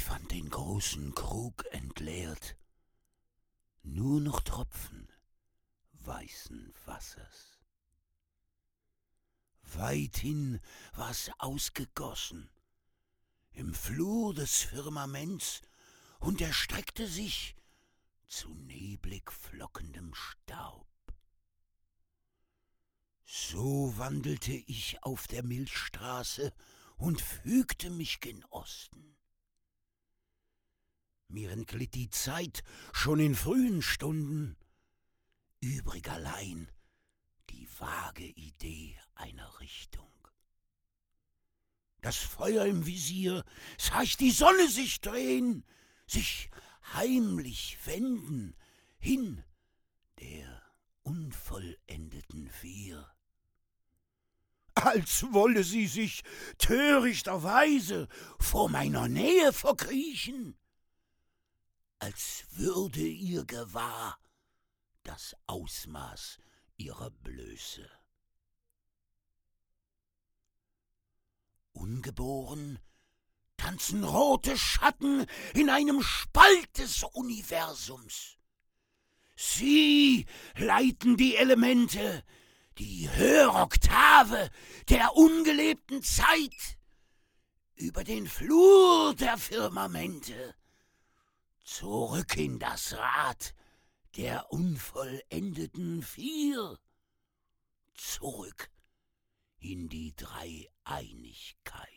fand den großen Krug entleert, nur noch Tropfen weißen Wassers. Weithin war's ausgegossen, im Flur des Firmaments, und erstreckte sich zu neblig flockendem Staub. So wandelte ich auf der Milchstraße und fügte mich gen Osten. Mir entglitt die Zeit schon in frühen Stunden, übrig allein die vage Idee einer Richtung. Das Feuer im Visier, sah ich die Sonne sich drehen, sich heimlich wenden hin der unvollendeten Vier. Als wolle sie sich törichterweise vor meiner Nähe verkriechen, als würde ihr gewahr das Ausmaß ihrer Blöße. Ungeboren tanzen rote Schatten in einem Spalt des Universums. Sie leiten die Elemente, die Höroktave der ungelebten Zeit, über den Flur der Firmamente, zurück in das Rad der unvollendeten Vier, zurück in die Dreieinigkeit.